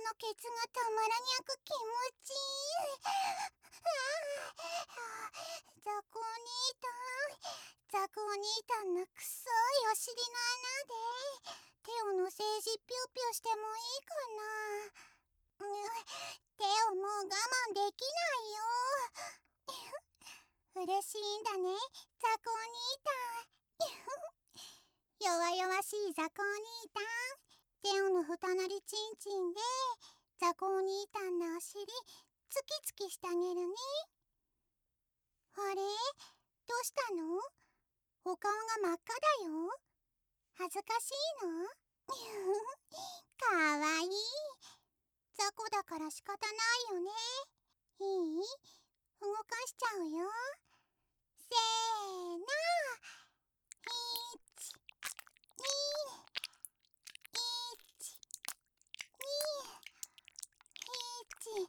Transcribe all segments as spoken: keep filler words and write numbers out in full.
のケツがたまらにゃく気持ちいい。ザコお兄たん、ザコお兄たんのくそいお尻の穴で手をのせいじぴょぴょしてもいいかな。うん、手をもう我慢できないよ。嬉しいんだね、ザコお兄たん。弱々しいザコお兄たん、手をのふたなりちんちんでザコお兄たんのお尻ツキツキしてあげるね。あれ、どうしたの？お顔が真っ赤だよ。恥ずかしいの？かわいい。ザコだから仕方ないよね。いい？動かしちゃうよ。せーの。いち、に、いち、に、いち、に。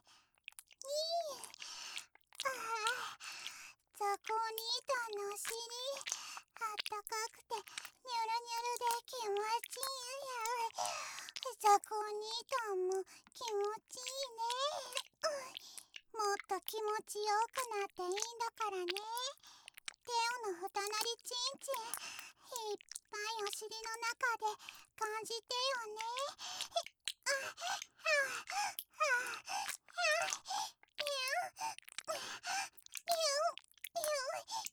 ああ、ザコお兄たんのお尻あったかくてニュルニュルで気持ちいい。ザコお兄たんも気持ちいいね。もっと気持ちよくなっていいんだからね。手をのふたなりちんちんいっぱいお尻の中で感じてよね。あ、はあ、はあ、ぴゅん、ぴゅん、ぴゅん。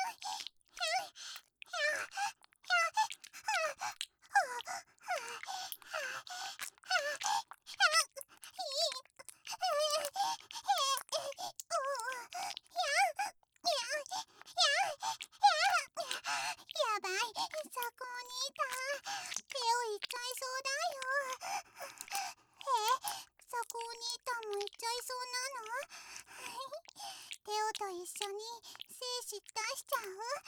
やばい、ザコお兄たん、手をいっちゃいそうだよ。え、ザコお兄たんもいっちゃいそうなの？テオと一緒に精子出しちゃう？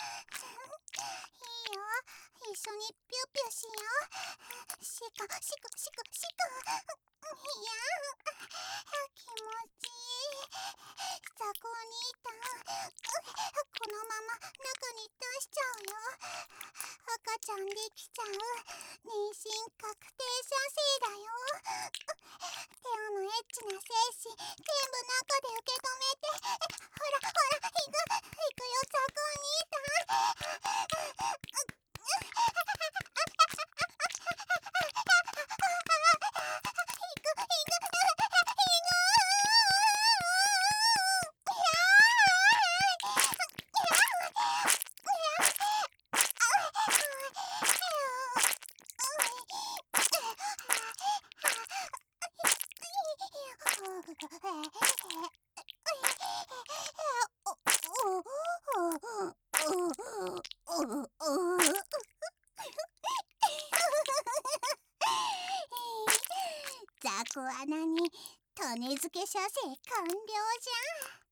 いいよ、一緒にピュピュしよう。シクシクシクシク。いや、気持ちいい。ザコお兄たん、このまま中に出しちゃうよ。赤ちゃんできちゃう。妊娠確定射精だよ。テオのエッチな精子全部中で受け止めて。ほらほら、行く行くよ、ザコお兄たん。ザコ穴に種付け射精完了じゃん。